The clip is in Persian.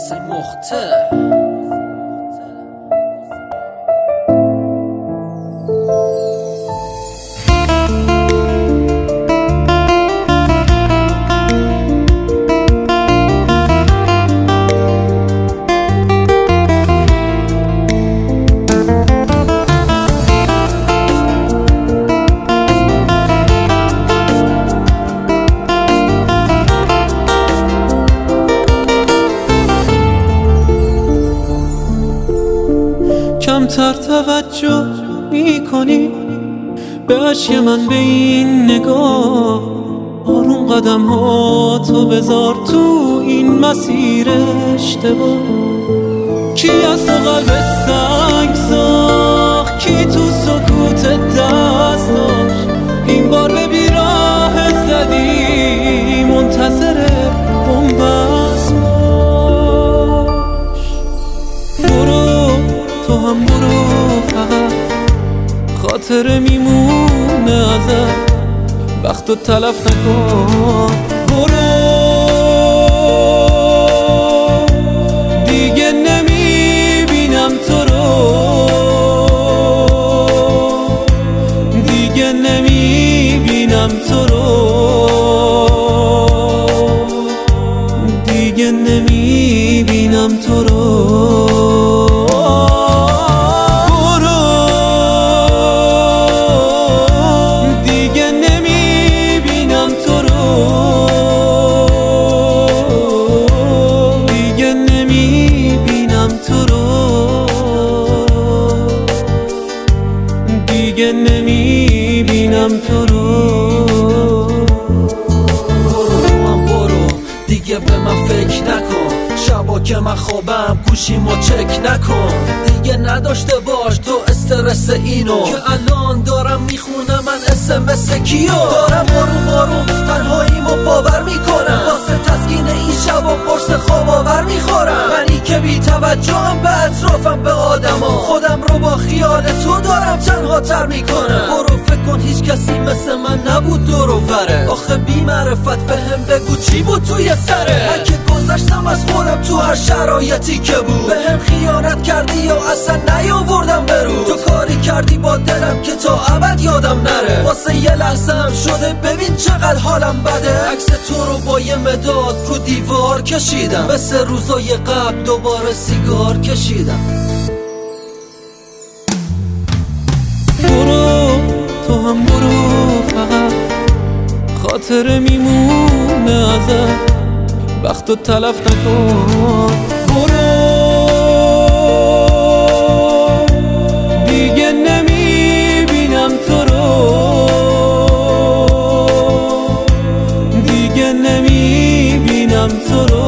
حسین مختار. کمتر توجه میکنی به اشک من به این نگاه، آروم قدم ها تو بذار تو این مسیر اشتباه. کی از تو قلب سنگ ساخت، کی تو سکوت دست داشت، این بار به بیراه زدی منتظر بنبست باش. برو تو هم برو، فقط خاطره میمونه ازت، وقتو تلف نکن. برو دیگه نمیبینم تو رو، دیگه نمیبینم تو رو، دیگه نمیبینم تو رو. دیگه نمیبینم تو رو. برو دیگه به من فکر نکن، شبا که من خوابم گوشیمو چک نکن. دیگه نداشته باش تو استرس اینو که الان دارم میخونم من SMS کیو. دارم آروم تنهاییمو باور میکنم، واسه تسکین این شبا قرص خواب آور میخورم. منی که بی توجهم به اطرافم به آدما، خودم رو با خیال تو دارم تنها تر میکنم. برو فکر کن هیچ کسی مثل من نبود دور و بره، آخه بی معرفت بهم بگو چی بود توی سره. من که گذشتم از خودم تو هر شرایطی که بود، بهم خیانت کردی یا اصلا نیاوردم برو. تو کاری کردی با دلم که تا ابد یادم نره، واسه یه لحظه هم شده ببین چقدر حالم بده. عکس تو رو با یه مداد رو دیوار کشیدم، مثل روزای قبل دوباره سیگار کشیدم. برو تو هم برو، فقط خاطره میمونه ازت، وقتو تلف نکن. برو دیگه نمیبینم تو رو، دیگه نمیبینم تو رو.